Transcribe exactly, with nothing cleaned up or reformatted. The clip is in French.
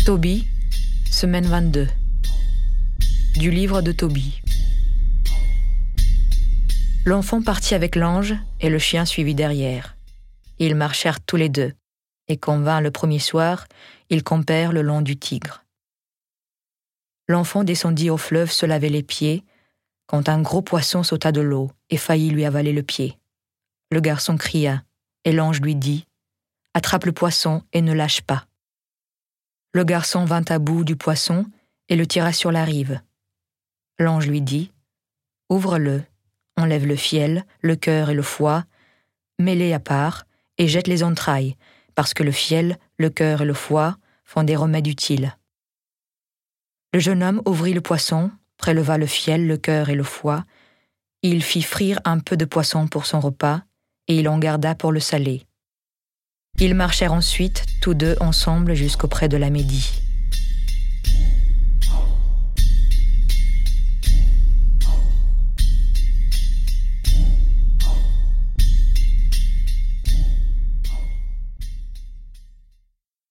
Tobie, semaine vingt-deux. Du livre de Tobie. L'enfant partit avec l'ange et le chien suivit derrière. Ils marchèrent tous les deux, et quand vint le premier soir, ils campèrent le long du Tigre. L'enfant descendit au fleuve se laver les pieds, quand un gros poisson sauta de l'eau et faillit lui avaler le pied. Le garçon cria, et l'ange lui dit « Attrape le poisson et ne lâche pas ». Le garçon vint à bout du poisson et le tira sur la rive. L'ange lui dit « Ouvre-le, enlève le fiel, le cœur et le foie, mets-les à part et jette les entrailles, parce que le fiel, le cœur et le foie font des remèdes utiles. » Le jeune homme ouvrit le poisson, préleva le fiel, le cœur et le foie. Il fit frire un peu de poisson pour son repas, et il en garda pour le saler. Ils marchèrent ensuite, tous deux ensemble, jusqu'auprès de la Médie.